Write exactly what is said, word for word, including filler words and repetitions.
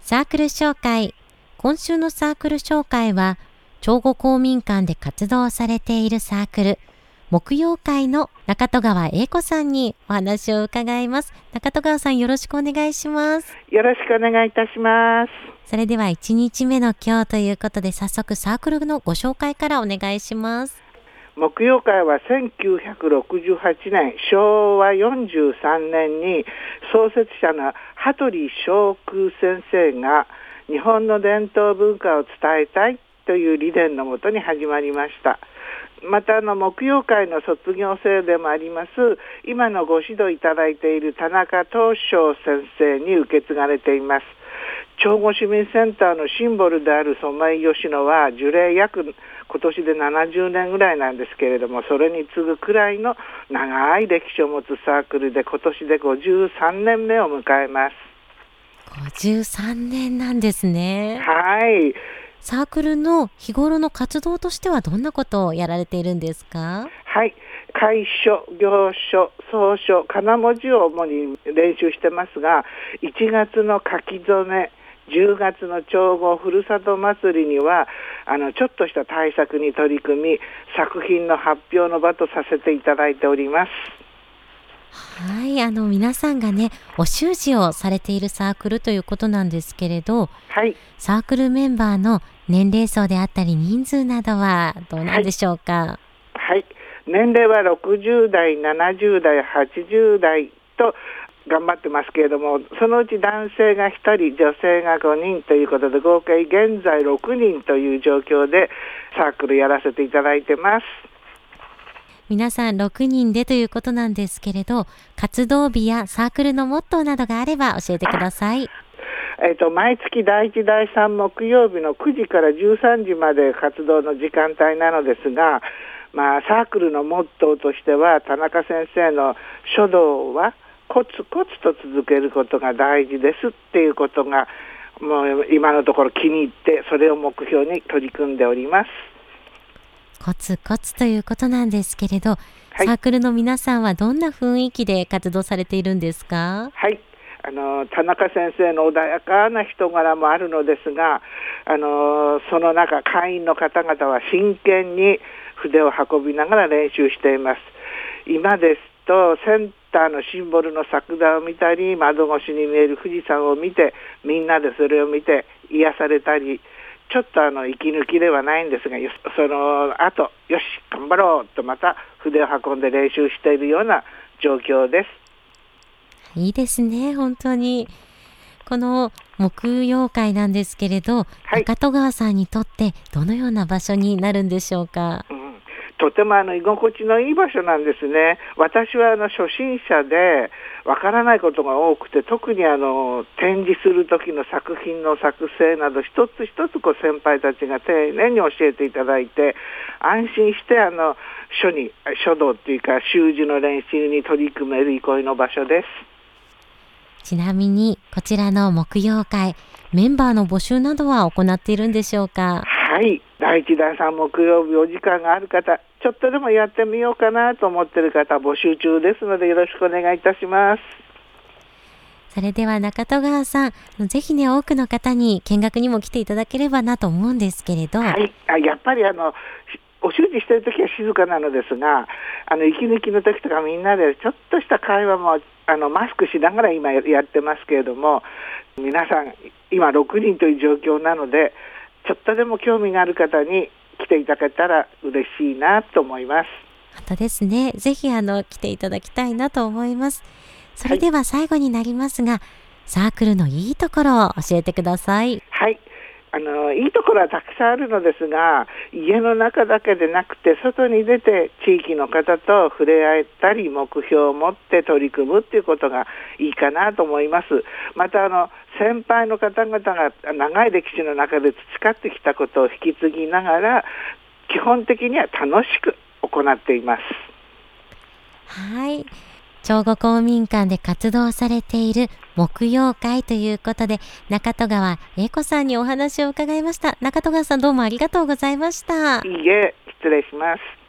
サークル紹介。今週のサークル紹介は、長後公民館で活動されているサークル、木曜会の中戸川英子さんにお話を伺います。中戸川さん、よろしくお願いします。 よろしくお願いいたします。 それではいちにちめの今日ということで、早速サークルのご紹介からお願いします。 木曜会はせんきゅうひゃくろくじゅうはちねん、しょうわよんじゅうさんねんに創設者の羽鳥正空先生が日本の伝統文化を伝えたいという理念のもとに始まりました。またあの木曜会の卒業生でもあります今のご指導いただいている田中東照先生に受け継がれています。長後市民センターのシンボルであるソメイヨシノは樹齢約今年でななじゅうねんぐらいなんですけれども、それに次ぐくらいの長い歴史を持つサークルで今年でごじゅうさんねんめを迎えます。 ごじゅうさんねんなんですね。 はい。 サークルの日頃の活動としてはどんなことをやられているんですか？ はい。楷書、行書、草書、仮名文字を主に練習してますが、いちがつの書き初め、じゅうがつの長後ふるさと祭りにはあのちょっとした対策に取り組み、作品の発表の場とさせていただいております。 はい、あの皆さんがね、お習字をされているサークルということなんですけれど、 はい、 サークルメンバーの年齢層であったり人数などはどうなんでしょうか？ はい、はい、年齢はろくじゅうだい、ななじゅうだい、はちじゅうだいと頑張ってますけれども、そのうち男性がひとり、女性がごにんということで、合計現在ろくにんという状況でサークルやらせていただいてます。 皆さんろくにんでということなんですけれど、活動日やサークルのモットーなどがあれば教えてください。 えー、と毎月だいいちだいさん木曜日のくじからじゅうさんじまで活動の時間帯なのですが、まあ、サークルのモットーとしては田中先生の書道はコツコツと続けることが大事ですっていうことがもう今のところ気に入って、それを目標に取り組んでおります。 コツコツということなんですけれど、 はい、 サークルの皆さんはどんな雰囲気で活動されているんですか？ はい、あの田中先生の穏やかな人柄もあるのですが、あのその中会員の方々は真剣に筆を運びながら練習しています。今ですとセンターのシンボルの桜を見たり、窓越しに見える富士山を見て、みんなでそれを見て癒されたり、ちょっとあの息抜きではないんですが、その後よし頑張ろうとまた筆を運んで練習しているような状況です。 いいですね、本当に。この木曜会なんですけれど、はい、中戸川さんにとってどのような場所になるんでしょうか？ うん、とてもあの居心地のいい場所なんですね。私はあの初心者でわからないことが多くて、特にあの展示する時の作品の作成など一つ一つこう先輩たちが丁寧に教えていただいて、安心してあの書に書道っていうか習字の練習に取り組める憩いの場所です。 ちなみにこちらの木曜会、メンバーの募集などは行っているんでしょうか？ はい、だいいちだいさん木曜日お時間がある方、ちょっとでもやってみようかなと思っている方募集中ですので、よろしくお願いいたします。 それでは中戸川さん、ぜひね多くの方に見学にも来ていただければなと思うんですけれど、 はい、あやっぱりあのお習字してるときは静かなのですが、あの息抜きのときとかみんなでちょっとした会話もあのマスクしながら今やってますけれども、皆さん今ろくにんという状況なので、ちょっとでも興味がある方に来ていただけたら嬉しいなと思います。 本当ですね。ぜひあの来ていただきたいなと思います。それでは最後になりますが、はい、サークルのいいところを教えてください。 はい、あのいいところはたくさんあるのですが、家の中だけでなくて外に出て地域の方と触れ合えたり、目標を持って取り組むっていうことがいいかなと思います。またあの先輩の方々が長い歴史の中で培ってきたことを引き継ぎながら、基本的には楽しく行っています。 はい、長後公民館で活動されている木曜会ということで、中戸川英子さんにお話を伺いました。中戸川さん、どうもありがとうございました。 いいえ、失礼します。